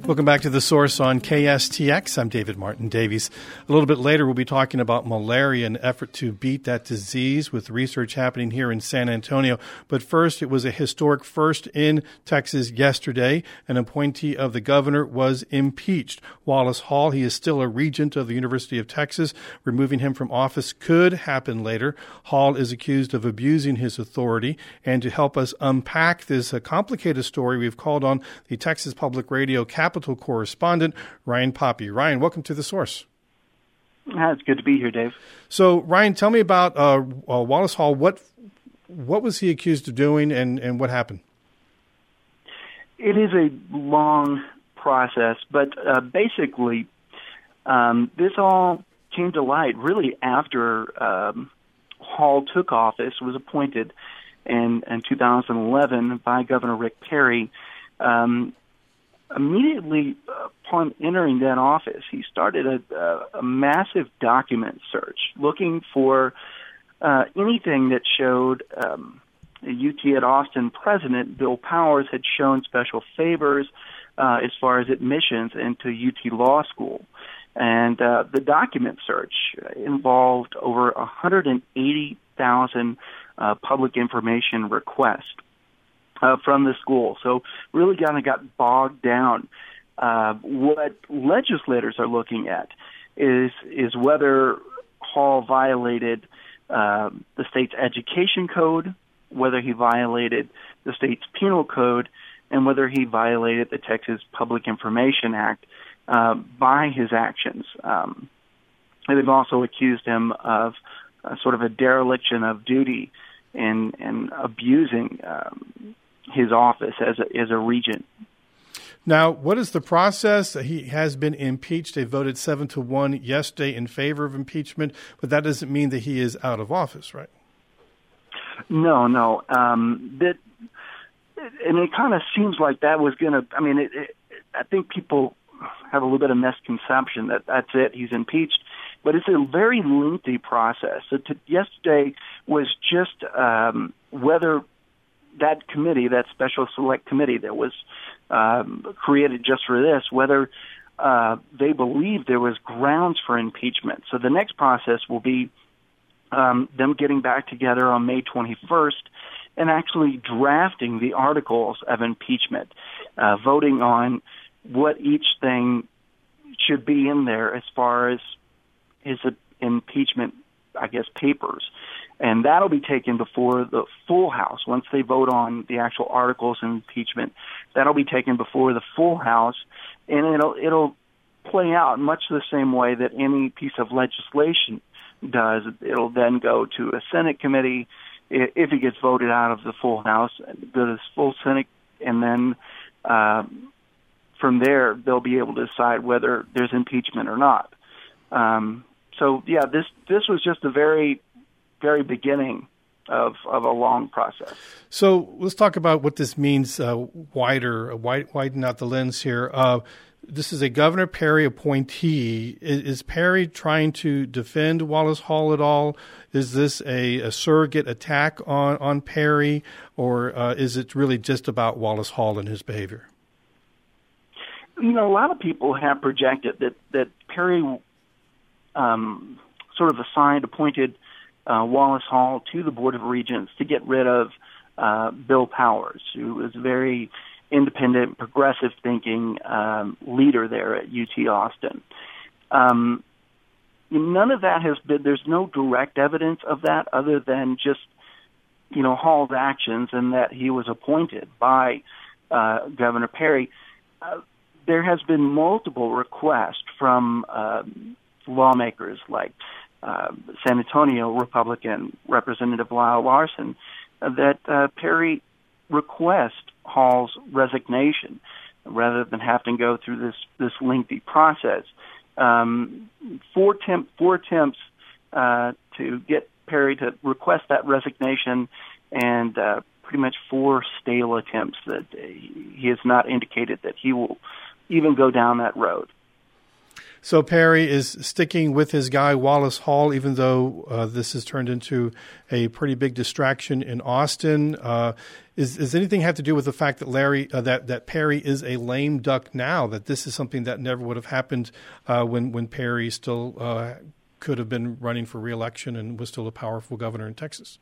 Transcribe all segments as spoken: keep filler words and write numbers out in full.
Welcome back to The Source on K S T X. I'm David Martin Davies. A little bit later, we'll be talking about malaria and an effort to beat that disease with research happening here in San Antonio. But first, it was a historic first in Texas yesterday. An appointee of the governor was impeached. Wallace Hall, he is still a regent of the University of Texas. Removing him from office could happen later. Hall is accused of abusing his authority. And to help us unpack this uh, complicated story, we've called on the Texas Public Radio Capitol correspondent, Ryan Poppe. Ryan, welcome to The Source. Ah, it's good to be here, Dave. So, Ryan, tell me about uh, uh, Wallace Hall. What what was he accused of doing, and, and what happened? It is a long process, but uh, basically, um, this all came to light really after um, Hall took office, was appointed in, in two thousand eleven by Governor Rick Perry. Um, Immediately upon entering that office, he started a, a, a massive document search looking for uh, anything that showed um, U T at Austin president Bill Powers had shown special favors uh, as far as admissions into U T Law School. And uh, the document search involved over one hundred eighty thousand uh, public information requests Uh, from the school. So really kind of got bogged down. Uh, what legislators are looking at is is whether Hall violated uh, the state's education code, whether he violated the state's penal code, and whether he violated the Texas Public Information Act uh, by his actions. Um, and they've also accused him of uh, sort of a dereliction of duty and, and abusing um, his office as a, as a regent. Now, what is the process? He has been impeached. They voted seven to one yesterday in favor of impeachment, but that doesn't mean that he is out of office, right? No, no. Um, that, and it kind of seems like that was going to, I mean, it, it, I think people have a little bit of misconception that that's it, he's impeached, but it's a very lengthy process. So to, yesterday was just um, whether that committee, that special select committee that was um, created just for this, whether uh, they believe there was grounds for impeachment. So the next process will be um, them getting back together on May twenty-first and actually drafting the articles of impeachment, uh, voting on what each thing should be in there as far as his impeachment, I guess, papers. And that'll be taken before the full House. Once they vote on the actual articles of impeachment, that'll be taken before the full House, and it'll it'll play out much the same way that any piece of legislation does. It'll then go to a Senate committee. If it gets voted out of the full House, go to the full Senate, and then uh, from there they'll be able to decide whether there's impeachment or not. Um, so, yeah, this this was just a very very beginning of, of a long process. So let's talk about what this means uh, wider, wide, widen out the lens here. Uh, this is a Governor Perry appointee. Is, is Perry trying to defend Wallace Hall at all? Is this a, a surrogate attack on, on Perry, or uh, is it really just about Wallace Hall and his behavior? You know, a lot of people have projected that, that Perry um, sort of assigned, appointed Uh, Wallace Hall to the Board of Regents to get rid of uh, Bill Powers, who was a very independent, progressive-thinking um, leader there at U T Austin. Um, none of that has been, there's no direct evidence of that other than just, you know, Hall's actions and that he was appointed by uh, Governor Perry. Uh, there has been multiple requests from uh, lawmakers like Uh, San Antonio Republican Representative Lyle Larson uh, that uh, Perry request Hall's resignation rather than have to go through this, this lengthy process. Um, four, temp, four attempts uh, to get Perry to request that resignation, and uh, pretty much four stale attempts that he has not indicated that he will even go down that road. So Perry is sticking with his guy, Wallace Hall, even though uh, this has turned into a pretty big distraction in Austin. Uh, is, does anything have to do with the fact that Larry, uh, that, that Perry is a lame duck now, that this is something that never would have happened uh, when, when Perry still uh, could have been running for re-election and was still a powerful governor in Texas?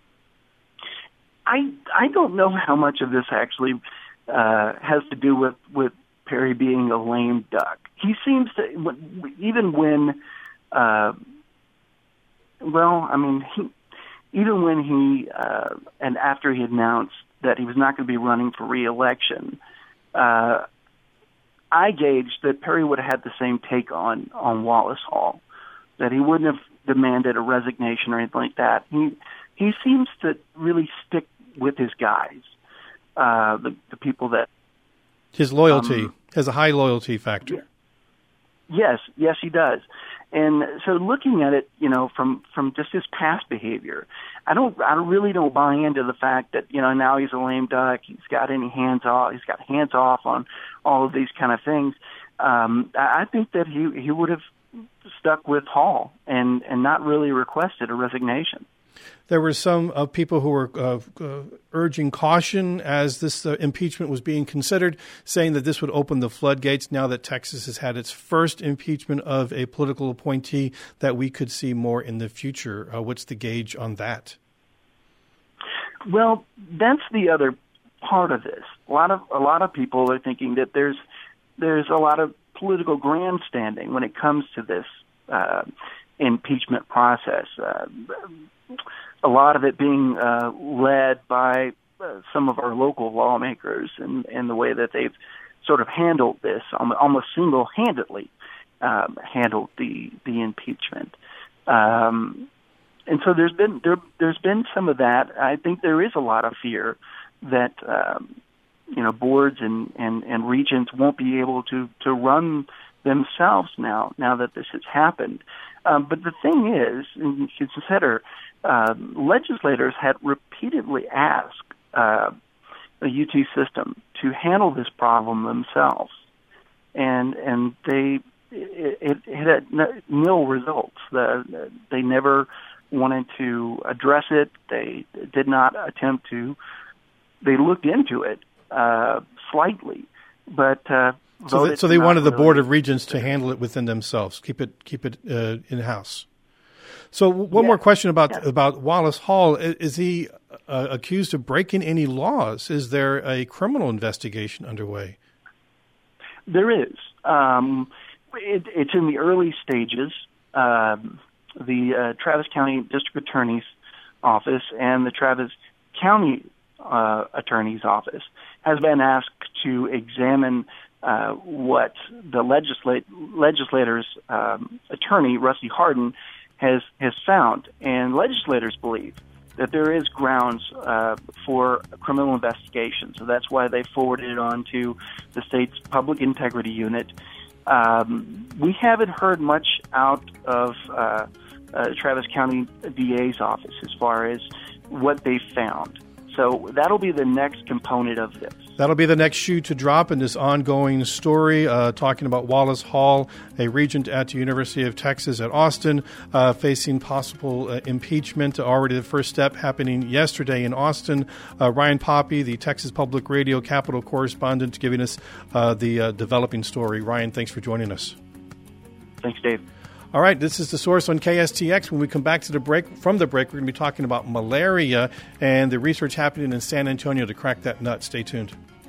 I I don't know how much of this actually uh, has to do with, with Perry being a lame duck. He seems to, even when, uh, well, I mean, he, even when he, uh, and after he announced that he was not going to be running for re-election, uh, I gauged that Perry would have had the same take on, on Wallace Hall, that he wouldn't have demanded a resignation or anything like that. He he seems to really stick with his guys, uh, the, the people that... His loyalty um, has a high loyalty factor. Yes, yes, he does. And so looking at it, you know, from, from just his past behavior, I don't, I really don't buy into the fact that, you know, now he's a lame duck, he's got any hands off, he's got hands off on all of these kind of things. Um, I think that he, he would have stuck with Hall and, and not really requested a resignation. There were some uh, people who were uh, uh, urging caution as this uh, impeachment was being considered, saying that this would open the floodgates now that Texas has had its first impeachment of a political appointee, that we could see more in the future. Uh, what's the gauge on that? Well, that's the other part of this. A lot of a lot of people are thinking that there's there's a lot of political grandstanding when it comes to this uh, impeachment process. Uh, a lot of it being uh, led by uh, some of our local lawmakers and, and the way that they've sort of handled this, almost single-handedly um, handled the the impeachment. Um, and so there's been there there's been some of that. I think there is a lot of fear that um, you know boards and, and, and regents won't be able to, to run themselves now now that this has happened. Um, but the thing is, and you can consider, uh, legislators had repeatedly asked uh, the U T system to handle this problem themselves, and and they it, it, it had nil results. The, they never wanted to address it. They did not attempt to. They looked into it uh, slightly, but. Uh, So, that, so they wanted the Board of Regents to handle it within themselves, keep it keep it uh, in house. So one yeah. more question about yeah. about Wallace Hall: is he uh, accused of breaking any laws? Is there a criminal investigation underway? There is. Um, it, it's in the early stages. Um, the uh, Travis County District Attorney's Office and the Travis County uh, Attorney's Office has been asked to examine Uh, what the legislate, legislators' um, attorney, Rusty Hardin, has has found. And legislators believe that there is grounds uh, for a criminal investigation. So that's why they forwarded it on to the state's Public Integrity Unit. Um, we haven't heard much out of uh, uh, Travis County D A's office as far as what they found. So that'll be the next component of this. That'll be the next shoe to drop in this ongoing story, uh, talking about Wallace Hall, a regent at the University of Texas at Austin, uh, facing possible uh, impeachment. Already the first step happening yesterday in Austin. Uh, Ryan Poppe, the Texas Public Radio Capitol correspondent, giving us uh, the uh, developing story. Ryan, thanks for joining us. Thanks, Dave. All right, this is The Source on K S T X. When we come back to the break, from the break, we're going to be talking about malaria and the research happening in San Antonio to crack that nut. Stay tuned.